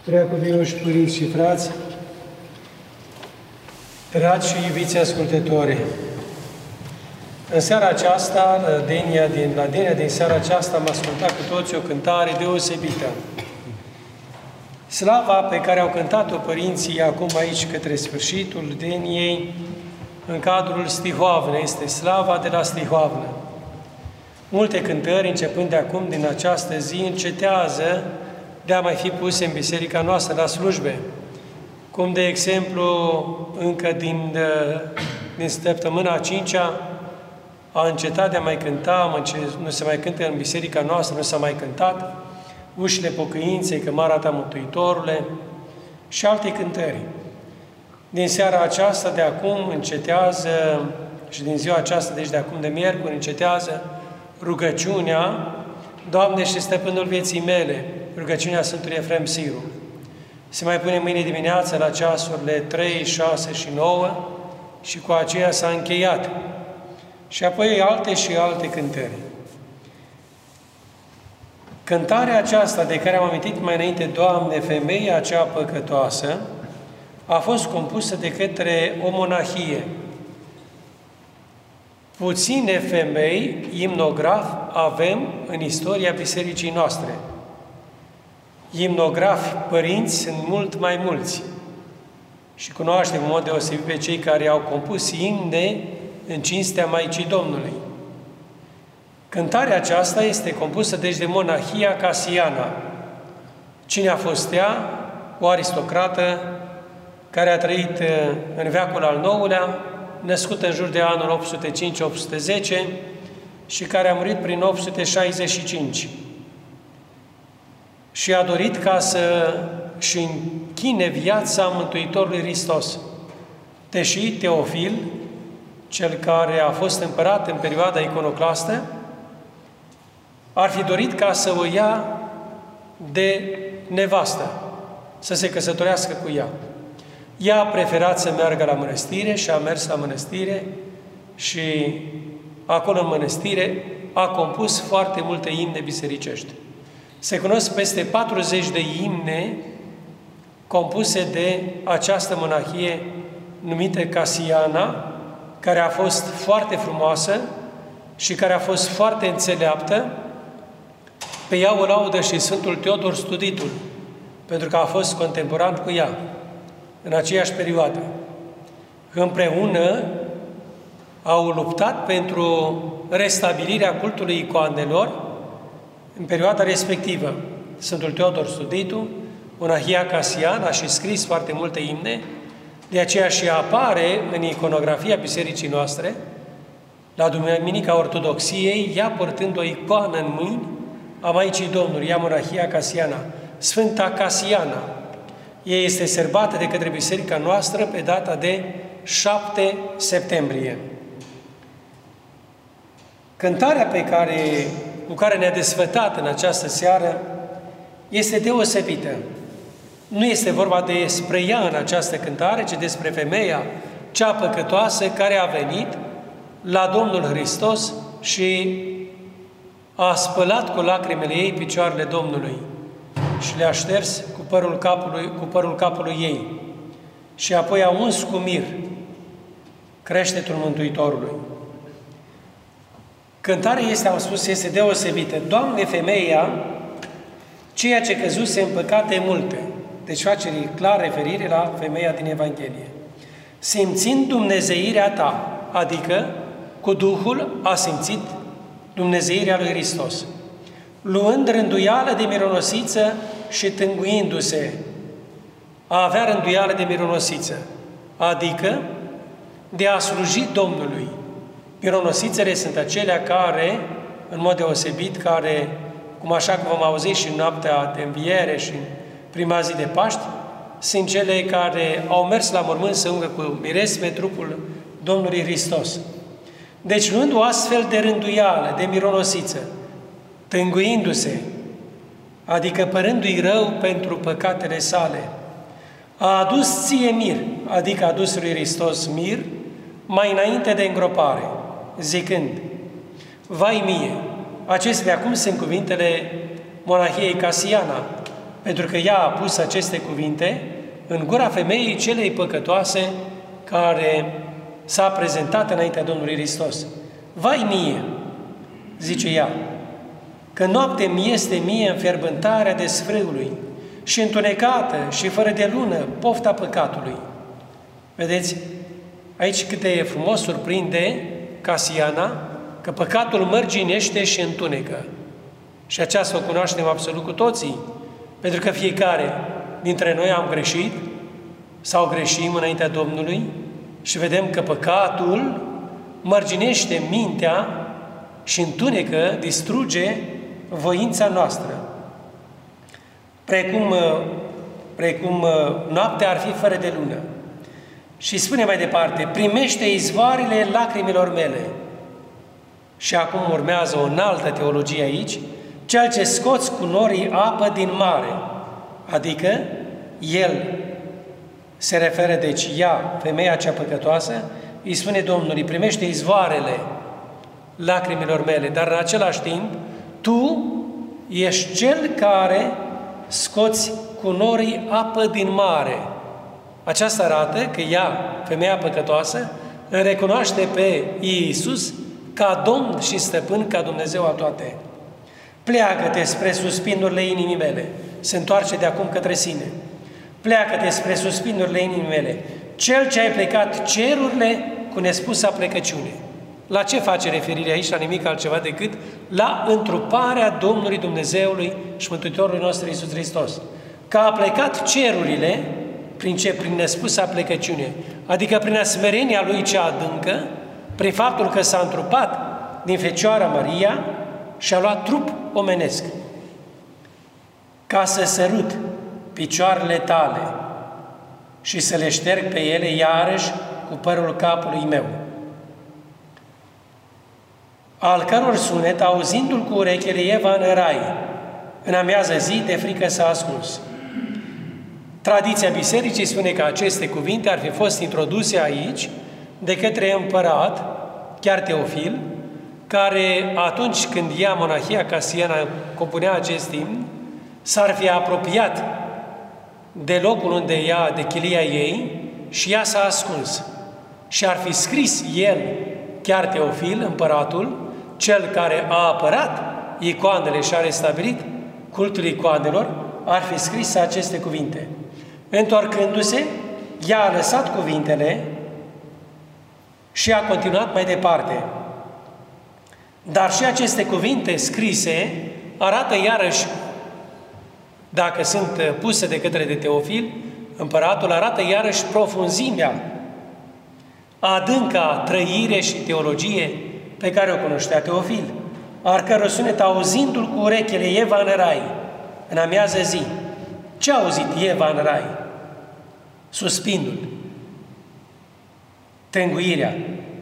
Preacuvioși părinți și frați, dragi și iubiți ascultători, în seara aceasta, la denia din seara aceasta, am ascultat cu toți o cântare deosebită. Slava pe care au cântat-o părinții acum aici către sfârșitul deniei, în cadrul Stihoavnă, este slava de la Stihoavnă. Multe cântări, începând de acum, din această zi, încetează de a mai fi puse în biserica noastră la slujbe. Cum, de exemplu, încă din săptămâna a 5-a a încetat de a mai cânta, nu se mai cântă în biserica noastră, nu s-a mai cântat, Ușile pocăinței, Cămara ta Mântuitorule și alte cântări. Din seara aceasta, de acum, încetează, și din ziua aceasta, deci de acum de miercuri, încetează rugăciunea Doamne și Stăpânul vieții mele, rugăciunea Sfântului Efrem Siru. Se mai pune mâine dimineață la ceasurile 3, 6 și 9 și cu aceea s-a încheiat. Și apoi alte și alte cântări. Cântarea aceasta de care am amintit mai înainte, Doamne, femeia acea păcătoasă, a fost compusă de către o monahie. Puține femei imnograf avem în istoria bisericii noastre. Imnografi părinți sunt mult mai mulți. Și cunoaștem în mod deosebit pe cei care au compus imne în cinstea Maicii Domnului. Cântarea aceasta este compusă deci de monahia Casiana. Cine a fost ea? O aristocrată care a trăit în veacul al IX-lea, născută în jur de anul 805-810 și care a murit prin 865. Și a dorit ca să-și închine viața Mântuitorului Hristos. Deși Teofil, cel care a fost împărat în perioada iconoclastă, ar fi dorit ca să o ia de nevastă, să se căsătorească cu ea. Ea a preferat să meargă la mănăstire și a mers la mănăstire și acolo în mănăstire a compus foarte multe imne bisericești. Se cunosc peste 40 de imne compuse de această monahie numită Casiana, care a fost foarte frumoasă și care a fost foarte înțeleaptă. Pe ea o laudă și Sfântul Teodor Studitul, pentru că a fost contemporan cu ea în aceeași perioadă. Împreună au luptat pentru restabilirea cultului icoanelor în perioada respectivă. Sfântul Teodor Studitul, monahia Casiana, a și scris foarte multe imne, de aceea și apare în iconografia bisericii noastre, la Duminica Ortodoxiei, ea purtând o icoană în mâini a Maicii Domnului, ea monahia Casiana, Sfânta Casiana. Ea este sărbată de către biserica noastră pe data de 7 septembrie. Cântarea cu care ne-a desfătat în această seară este deosebită. Nu este vorba despre ea în această cântare, ci despre femeia cea păcătoasă care a venit la Domnul Hristos și a spălat cu lacrimile ei picioarele Domnului și le-a șters cu părul capului ei. Și apoi a uns cu mir creștetul Mântuitorului. Cântarea este, am spus, este deosebită. Doamne, femeia, ceea ce căzuse în păcate multe. Deci face clar referire la femeia din Evanghelie. Simțind dumnezeirea ta, adică cu Duhul a simțit dumnezeirea lui Hristos, luând rânduială de mironosiță și tânguindu-se a avea rânduială de mironosiță, adică de a sluji Domnului. Mironosițele sunt acelea care, în mod deosebit, cum așa cum vom auzi și în noaptea de înviere și în prima zi de Paști, sunt cele care au mers la mormânt să ungă cu miresme trupul Domnului Hristos. Deci, luând o astfel de rânduială, de mironosiță, tânguindu-se, adică părându-i rău pentru păcatele sale, a adus ție mir, adică a adus lui Hristos mir, mai înainte de îngropare, zicând, vai mie, acestea acum sunt cuvintele monahiei Casiana, pentru că ea a pus aceste cuvinte în gura femeii celei păcătoase care s-a prezentat înaintea Domnului Hristos. Vai mie, zice ea, că noapte mi este mie înfierbântarea desfrâului și întunecată și fără de lună pofta păcatului. Vedeți? Aici cât de frumos surprinde Casiana că păcatul mărginește și întunecă. Și aceasta o cunoaștem absolut cu toții, pentru că fiecare dintre noi am greșit sau greșim înaintea Domnului și vedem că păcatul mărginește mintea și întunecă, distruge voința noastră. Precum noaptea ar fi fără de lună. Și spune mai departe, primește izvoarele lacrimilor mele. Și acum urmează o înaltă teologie aici, cel ce scoți cu norii apă din mare. Adică, el se referă, deci ea, femeia cea păcătoasă, îi spune Domnului, primește izvoarele lacrimilor mele, dar în același timp, tu ești cel care scoți cu norii apă din mare. Aceasta arată că ea, femeia păcătoasă, îl recunoaște pe Iisus ca Domn și Stăpân, ca Dumnezeu a toate. Pleacă-te spre suspinurile inimii mele. Se întoarce de acum către sine. Pleacă-te spre suspinurile inimii mele. Cel ce ai plecat cerurile cu nespusa plecăciune. La ce face referire aici? La nimic altceva decât la întruparea Domnului Dumnezeului și Mântuitorului nostru Iisus Hristos. Că a plecat cerurile, prin ce? Prin nespusa plecăciune. Adică prin smerenia Lui cea adâncă, prin faptul că s-a întrupat din Fecioara Maria și a luat trup omenesc. Ca să sărut picioarele tale și să le șterg pe ele iarăși cu părul capului meu. Al căror sunet, auzindu-l cu urechile, Eva în rai, în amiază zi, de frică s-a ascuns. Tradiția bisericii spune că aceste cuvinte ar fi fost introduse aici de către împărat, chiar Teofil, care atunci când ea, monahia Casiana, compunea acest imn, s-ar fi apropiat de locul unde ea, de chilia ei, și ea s-a ascuns. Și ar fi scris el, chiar Teofil, împăratul, cel care a apărat icoanele și a restabilit cultul icoanelor, ar fi scris aceste cuvinte. Întorcându-se, ea a lăsat cuvintele și a continuat mai departe. Dar și aceste cuvinte scrise arată iarăși, dacă sunt puse de către de Teofil, împăratul arată iarăși profunzimea, adânca trăire și teologie pe care o cunoștea Teofil, al căror sunet, auzindu-l cu urechile, Eva în rai, în amiază zi. Ce a auzit Eva în rai? Suspinul, tânguirea.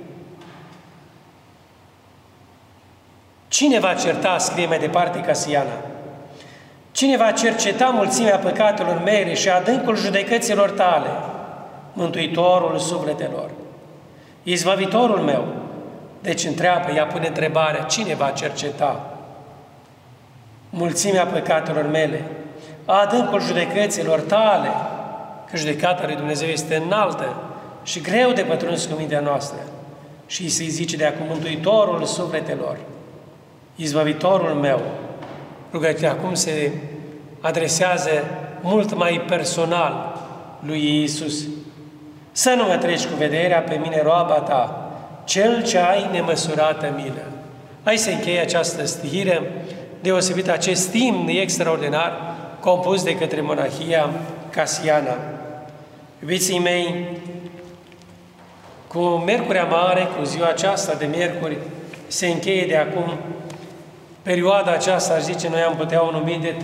Cine va certa, scrie mai departe Casiana, cine va cerceta mulțimea păcatelor mele și adâncul judecăților tale, Mântuitorul sufletelor, Izbăvitorul meu? Deci întreabă, ea pune întrebarea, cine va cerceta mulțimea păcatelor mele, adâncul judecăților tale, că judecata lui Dumnezeu este înaltă și greu de pătruns cu mintea noastră. Și să-i zice de acum, Mântuitorul sufletelor, Izbăvitorul meu. Rugăciunea acum se adresează mult mai personal lui Iisus. Să nu mă treci cu vederea pe mine, roaba ta, cel ce ai nemăsurată milă. Hai să încheie această stihire deosebită, acest imn extraordinar compus de către monahia Casiana. Iubiții mei, cu Miercurea Mare, cu ziua aceasta de miercuri, se încheie de acum perioada aceasta, aș zice, noi am putea o numi de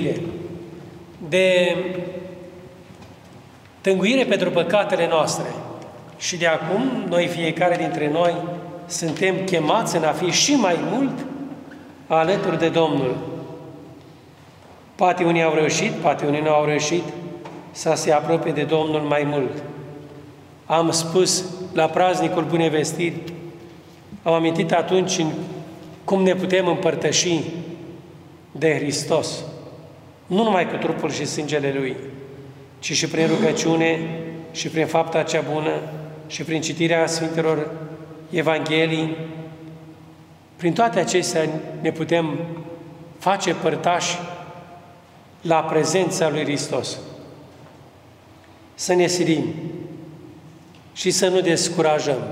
tânguire pentru păcatele noastre. Și de acum, noi, fiecare dintre noi, suntem chemați în a fi și mai mult alături de Domnul. Poate unii au reușit, poate unii nu au reușit să se apropie de Domnul mai mult. Am spus la praznicul Bunei Vestiri, am amintit atunci cum ne putem împărtăși de Hristos. nu numai cu trupul și sângele Lui, ci și prin rugăciune și prin fapta cea bună și prin citirea Sfintelor Evanghelii. Prin toate acestea ne putem face părtași la prezența lui Hristos. Să ne silim și să nu descurajăm.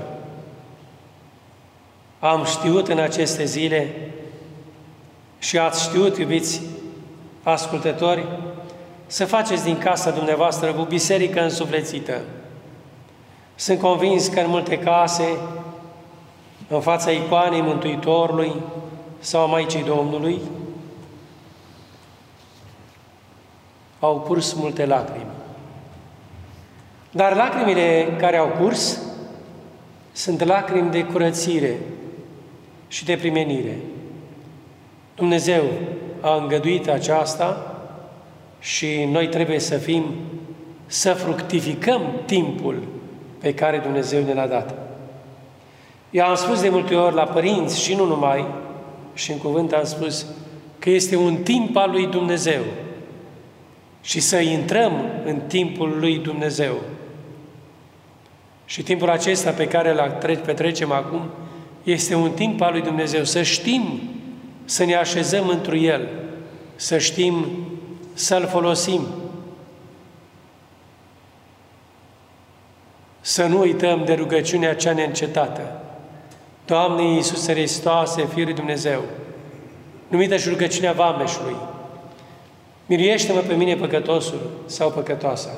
Am știut în aceste zile și ați știut, iubiți ascultători, să faceți din casa dumneavoastră o biserică însuflețită. Sunt convins că în multe case, în fața icoanei Mântuitorului sau a Maicii Domnului, au curs multe lacrimi. Dar lacrimile care au curs sunt lacrimi de curățire și de primenire. Dumnezeu a îngăduit aceasta și noi trebuie să fructificăm timpul pe care Dumnezeu ne l-a dat. Eu am spus de multe ori la părinți și nu numai, și în cuvânt am spus că este un timp al lui Dumnezeu și să intrăm în timpul lui Dumnezeu. Și timpul acesta pe care îl petrecem acum este un timp al lui Dumnezeu. Să știm să ne așezăm întru El, să știm să-L folosim. Să nu uităm de rugăciunea cea neîncetată. Doamne Iisuse Hristoase, Fiul lui Dumnezeu, numită și rugăciunea vameșului, miluiește-mă pe mine păcătosul sau păcătoasa.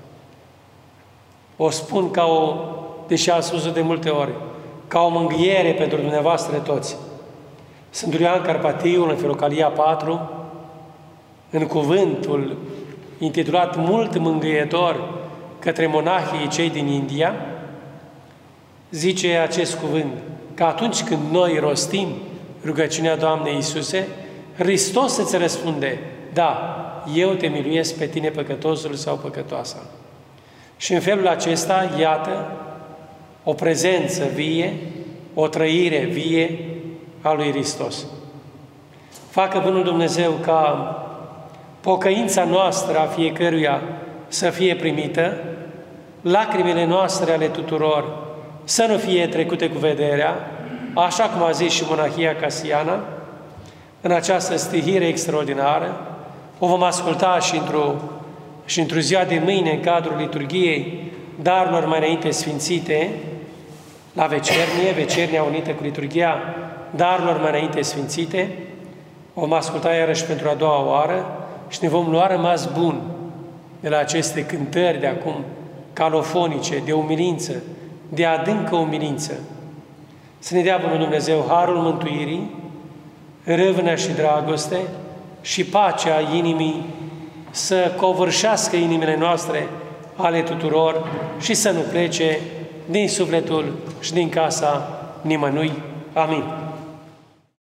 O spun deși am spus-o de multe ori, ca o mângâiere pentru dumneavoastră toți. Sfântul Ioan Carpatiul, în Filocalia 4, în cuvântul intitulat Mult Mângâietor către monahii cei din India, zice acest cuvânt, că atunci când noi rostim rugăciunea Doamnei Iisuse, Hristos îți răspunde, da, eu te miluiesc pe tine păcătosul sau păcătoasa. Și în felul acesta, iată, o prezență vie, o trăire vie a lui Hristos. Facă Bunul Dumnezeu ca pocăința noastră a fiecăruia să fie primită, lacrimile noastre ale tuturor să nu fie trecute cu vederea, așa cum a zis și monahia casiana, în această stihire extraordinară. O vom asculta și într-o ziua de mâine, în cadrul liturghiei darurilor mai înainte sfințite, la vecernia unită cu liturghia darurilor mai înainte sfințite, o vom asculta iarăși pentru a doua oară și ne vom lua rămas bun de la aceste cântări de acum, calofonice, de umilință, de adâncă umilință. Să ne dea Bunul Dumnezeu harul mântuirii, râvnă și dragoste și pacea inimii să covârșească inimile noastre ale tuturor și să nu plece din sufletul și din casa nimănui. Amin.